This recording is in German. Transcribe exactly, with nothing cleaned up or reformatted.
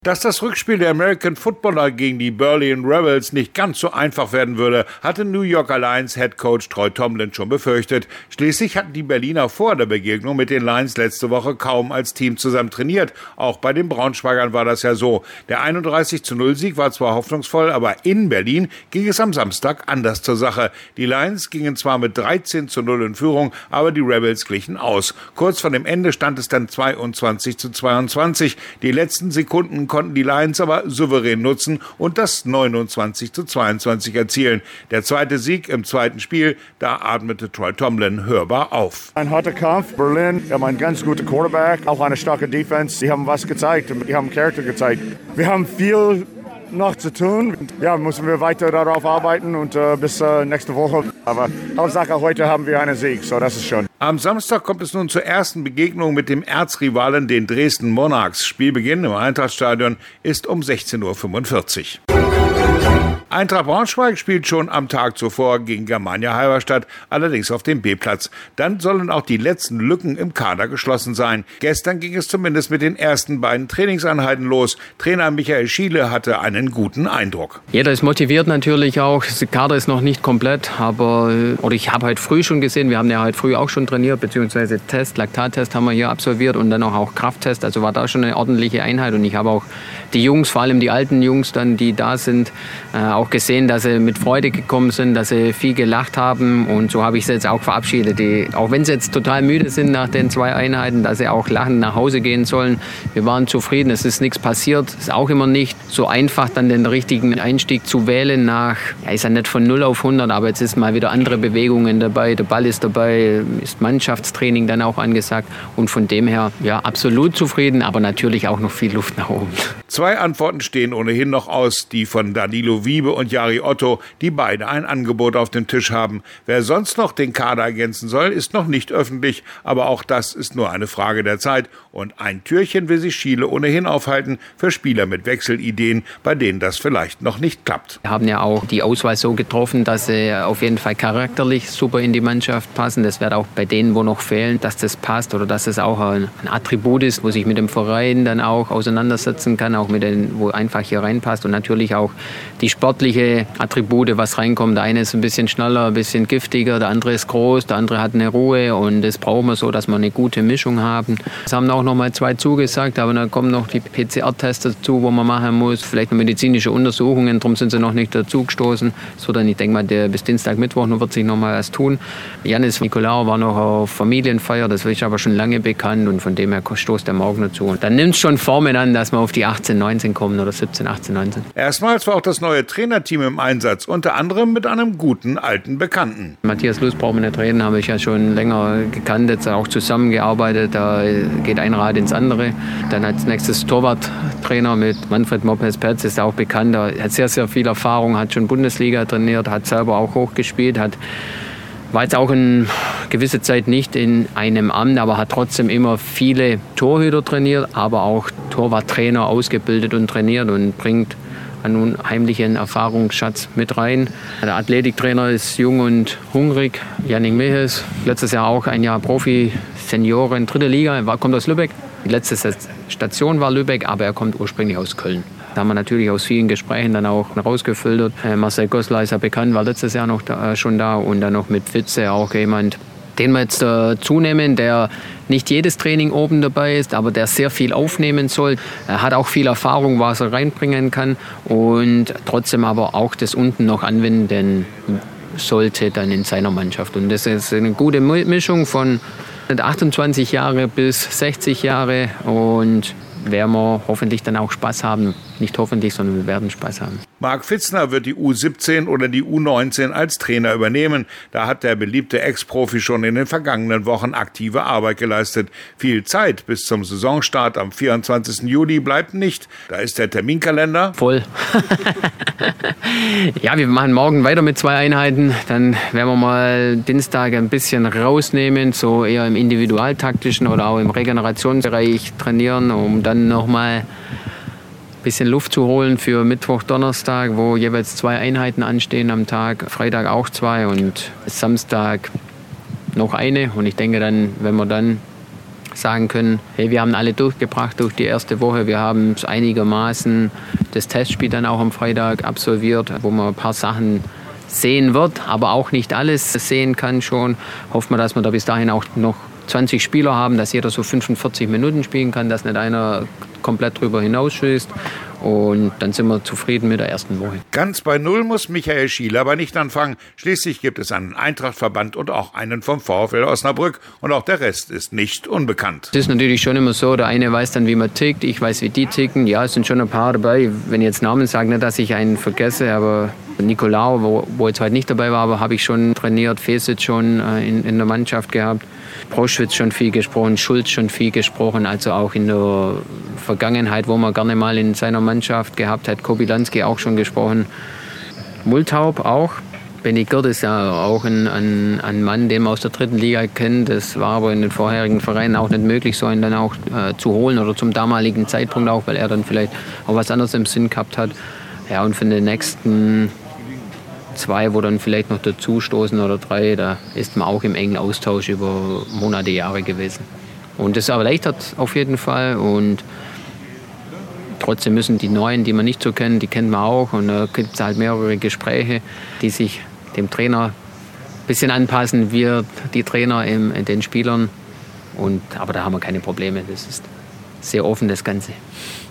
Dass das Rückspiel der American Footballer gegen die Berlin Rebels nicht ganz so einfach werden würde, hatte New Yorker Lions Headcoach Troy Tomlin schon befürchtet. Schließlich hatten die Berliner vor der Begegnung mit den Lions letzte Woche kaum als Team zusammen trainiert. Auch bei den Braunschweigern war das ja so. Der einunddreißig zu null Sieg war zwar hoffnungsvoll, aber in Berlin ging es am Samstag anders zur Sache. Die Lions gingen zwar mit dreizehn zu null in Führung, aber die Rebels glichen aus. Kurz vor dem Ende stand es dann zweiundzwanzig zu zweiundzwanzig. Die letzten Sekunden konnten die Lions aber souverän nutzen und das neunundzwanzig zu zweiundzwanzig erzielen. Der zweite Sieg im zweiten Spiel, da atmete Troy Tomlin hörbar auf. Ein harter Kampf. Berlin, wir haben einen ganz guten Quarterback, auch eine starke Defense. Sie haben was gezeigt, die haben Charakter gezeigt. Wir haben viel noch zu tun. Ja, müssen wir weiter darauf arbeiten und äh, bis äh, nächste Woche. Aber Hauptsache heute haben wir einen Sieg, so das ist schon. Am Samstag kommt es nun zur ersten Begegnung mit dem Erzrivalen, den Dresden Monarchs. Spielbeginn im Eintrachtstadion ist um sechzehn Uhr fünfundvierzig. Eintracht Braunschweig spielt schon am Tag zuvor gegen Germania Halberstadt, allerdings auf dem B-Platz. Dann sollen auch die letzten Lücken im Kader geschlossen sein. Gestern ging es zumindest mit den ersten beiden Trainingseinheiten los. Trainer Michael Schiele hatte einen guten Eindruck. Jeder ist motiviert natürlich auch. Der Kader ist noch nicht komplett, aber oder ich habe heute früh schon gesehen, wir haben ja heute früh auch schon trainiert, beziehungsweise Test, Laktattest haben wir hier absolviert und dann auch, auch Krafttest. Also war da schon eine ordentliche Einheit und ich habe auch die Jungs, vor allem die alten Jungs dann, die da sind, äh, auch gesehen, dass sie mit Freude gekommen sind, dass sie viel gelacht haben und so habe ich sie jetzt auch verabschiedet. Die, auch wenn sie jetzt total müde sind nach den zwei Einheiten, dass sie auch lachend nach Hause gehen sollen. Wir waren zufrieden, es ist nichts passiert. Es ist auch immer nicht so einfach, dann den richtigen Einstieg zu wählen nach, ja, ist ja nicht von null auf hundert, aber jetzt ist mal wieder andere Bewegungen dabei, der Ball ist dabei, ist Mannschaftstraining dann auch angesagt und von dem her, ja, absolut zufrieden, aber natürlich auch noch viel Luft nach oben. Zwei Antworten stehen ohnehin noch aus, die von Danilo Wiebe und Jari Otto, die beide ein Angebot auf dem Tisch haben. Wer sonst noch den Kader ergänzen soll, ist noch nicht öffentlich, aber auch das ist nur eine Frage der Zeit. Und ein Türchen will sich Schiele ohnehin aufhalten für Spieler mit Wechselideen, bei denen das vielleicht noch nicht klappt. Wir haben ja auch die Auswahl so getroffen, dass sie auf jeden Fall charakterlich super in die Mannschaft passen. Das wird auch bei denen, wo noch fehlen, dass das passt oder dass es auch ein Attribut ist, wo sich mit dem Verein dann auch auseinandersetzen kann, auch mit den, wo einfach hier reinpasst und natürlich auch die sportliche Attribute, was reinkommt. Der eine ist ein bisschen schneller, ein bisschen giftiger, der andere ist groß, der andere hat eine Ruhe und das brauchen wir so, dass wir eine gute Mischung haben. Es haben auch noch mal zwei zugesagt, aber dann kommen noch die P C R-Tests dazu, wo man machen muss, vielleicht noch medizinische Untersuchungen, darum sind sie noch nicht dazu gestoßen. So dann, ich denke mal, der, bis Dienstag, Mittwoch noch wird sich noch mal was tun. Janis Nikolaou war noch auf Familienfeier, das ist aber schon lange bekannt und von dem her stoßt der morgen dazu. Und dann nimmt es schon Formen an, dass wir auf die achtzehn, neunzehn kommen oder siebzehn, achtzehn, neunzehn. Erstmals war auch das neue Trainerteam im Einsatz, unter anderem mit einem guten alten Bekannten. Matthias Luz brauchen wir nicht reden, habe ich ja schon länger gekannt, jetzt auch zusammengearbeitet, da geht ein Rad ins andere. Dann als nächstes Torwarttrainer mit Manfred Mopes-Perz, ist auch bekannt, er hat sehr, sehr viel Erfahrung, hat schon Bundesliga trainiert, hat selber auch hochgespielt, hat war jetzt auch eine gewisse Zeit nicht in einem Amt, aber hat trotzdem immer viele Torhüter trainiert, aber auch Torwarttrainer ausgebildet und trainiert und bringt einen unheimlichen Erfahrungsschatz mit rein. Der Athletiktrainer ist jung und hungrig, Jannik Mehes, letztes Jahr auch ein Jahr Profi, Senioren, dritte Liga, er kommt aus Lübeck. Die letzte Station war Lübeck, aber er kommt ursprünglich aus Köln. Da haben wir natürlich aus vielen Gesprächen dann auch rausgefiltert. Äh, Marcel Goslar ist ja bekannt, war letztes Jahr noch da, äh, schon da und dann noch mit Witze auch jemand, den wir jetzt äh, zunehmen, der nicht jedes Training oben dabei ist, aber der sehr viel aufnehmen soll. Er hat auch viel Erfahrung, was er reinbringen kann und trotzdem aber auch das unten noch anwenden sollte dann in seiner Mannschaft. Und das ist eine gute Mischung von achtundzwanzig Jahre bis sechzig Jahre und werden wir hoffentlich dann auch Spaß haben. Nicht hoffentlich, sondern wir werden Spaß haben. Marc Fitzner wird die U siebzehn oder die U neunzehn als Trainer übernehmen. Da hat der beliebte Ex-Profi schon in den vergangenen Wochen aktive Arbeit geleistet. Viel Zeit bis zum Saisonstart am vierundzwanzigsten Juli bleibt nicht. Da ist der Terminkalender voll. Ja, wir machen morgen weiter mit zwei Einheiten. Dann werden wir mal Dienstag ein bisschen rausnehmen, so eher im individualtaktischen oder auch im Regenerationsbereich trainieren, um dann nochmal ein bisschen Luft zu holen für Mittwoch, Donnerstag, wo jeweils zwei Einheiten anstehen am Tag, Freitag auch zwei und Samstag noch eine. Und ich denke dann, wenn wir dann sagen können, hey, wir haben alle durchgebracht durch die erste Woche, wir haben einigermaßen das Testspiel dann auch am Freitag absolviert, wo man ein paar Sachen sehen wird, aber auch nicht alles sehen kann schon. Hoffen wir, dass wir da bis dahin auch noch zwanzig Spieler haben, dass jeder so fünfundvierzig Minuten spielen kann, dass nicht einer komplett drüber hinausschießt. Und dann sind wir zufrieden mit der ersten Woche. Ganz bei Null muss Michael Schiele aber nicht anfangen. Schließlich gibt es einen Eintracht-Verband und auch einen vom VfL Osnabrück. Und auch der Rest ist nicht unbekannt. Es ist natürlich schon immer so, der eine weiß dann, wie man tickt, ich weiß, wie die ticken. Ja, es sind schon ein paar dabei. Wenn ich jetzt Namen sage, nicht, dass ich einen vergesse, aber Nicolau, wo, wo jetzt heute nicht dabei war, aber habe ich schon trainiert, Fesic schon äh, in, in der Mannschaft gehabt. Proschwitz schon viel gesprochen, Schulz schon viel gesprochen, also auch in der Vergangenheit, wo man gerne mal in seiner Mannschaft gehabt hat, Kobylanski auch schon gesprochen, Multaub auch. Benny Girt ist ja auch ein, ein, ein Mann, den man aus der dritten Liga kennt. Das war aber in den vorherigen Vereinen auch nicht möglich, so einen dann auch äh, zu holen oder zum damaligen Zeitpunkt auch, weil er dann vielleicht auch was anderes im Sinn gehabt hat. Ja, und für den nächsten zwei, wo dann vielleicht noch dazustoßen oder drei, da ist man auch im engen Austausch über Monate, Jahre gewesen. Und das erleichtert auf jeden Fall und trotzdem müssen die Neuen, die man nicht so kennt, die kennt man auch und da gibt es halt mehrere Gespräche, die sich dem Trainer ein bisschen anpassen, wir die Trainer im, den Spielern. Und, aber da haben wir keine Probleme, das ist sehr offen das Ganze.